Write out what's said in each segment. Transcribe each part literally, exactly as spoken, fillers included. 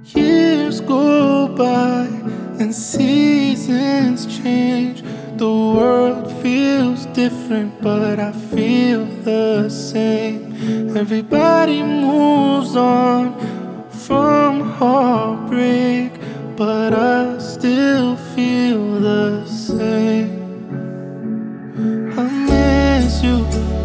Years go by and seasons change. The world feels different, but I feel the same. Everybody moves on from heartbreak, but I still feel the same. I miss you,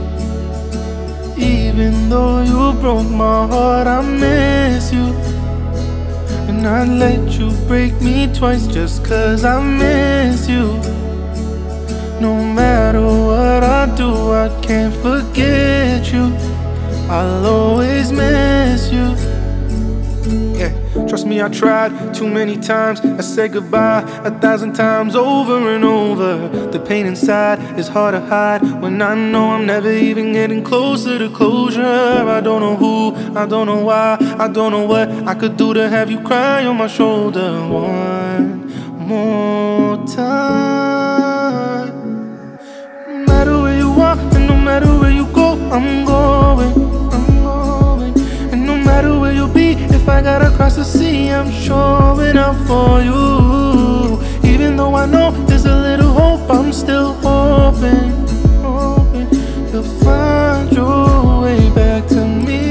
even though you broke my heart. I miss you, and I'd let you break me twice just cause I miss you. No matter what I do, I can't forget you. I'll always miss you. Yeah, trust me, I tried too many times. I said goodbye a thousand times over and over. The pain inside is hard to hide when I know I'm never even getting closer to closure. I don't know who, I don't know why, I don't know what I could do to have you cry on my shoulder one more time. No matter where you are and no matter where you go, I'm going, I'm going. And no matter where you be, if I gotta cross the sea, I'm showing up for you. Even though I know there's a little hope, I'm still hoping, hoping you'll find your way back to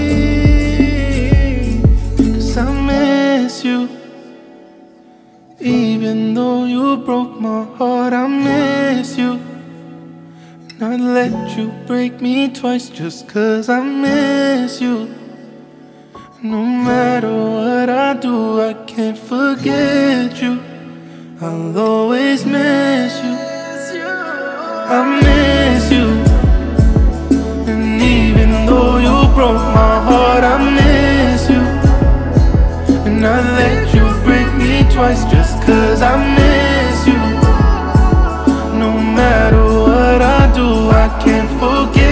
me. Cause I miss you, even though you broke my heart. I miss you, and I'd let you break me twice just cause I miss you. No matter what I do, I can't forget you. I'll always miss you. I miss you, and even though you broke my heart, I miss you. And I let you break me twice just cause I miss you. No matter what I do, I can't forget